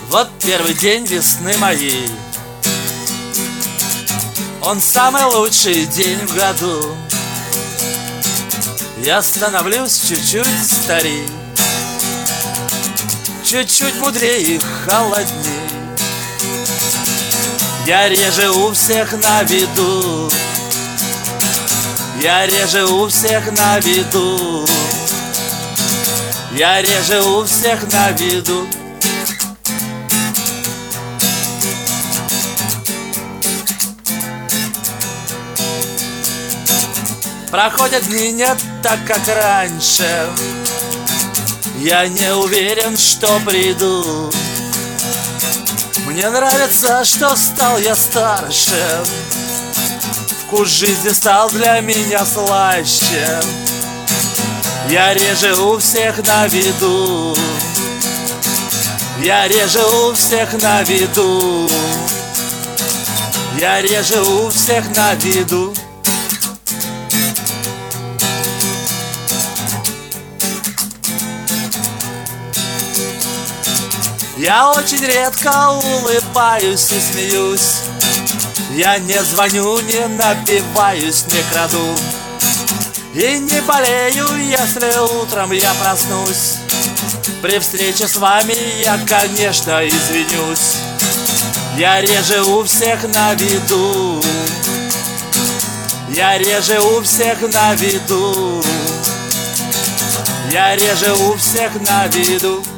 Вот первый день весны моей, он самый лучший день в году. Я становлюсь чуть-чуть старей, чуть-чуть мудрее и холодней. Я реже у всех на виду, я реже у всех на виду, я реже у всех на виду. Проходят дни не так, как раньше, я не уверен, что приду. Мне нравится, что стал я старше, вкус жизни стал для меня слаще. Я реже у всех на виду, я реже у всех на виду, я реже у всех на виду. Я очень редко улыбаюсь и смеюсь, я не звоню, не напиваюсь, не краду и не болею, если утром я проснусь. При встрече с вами я, конечно, извинюсь. Я реже у всех на виду, я реже у всех на виду, я реже у всех на виду.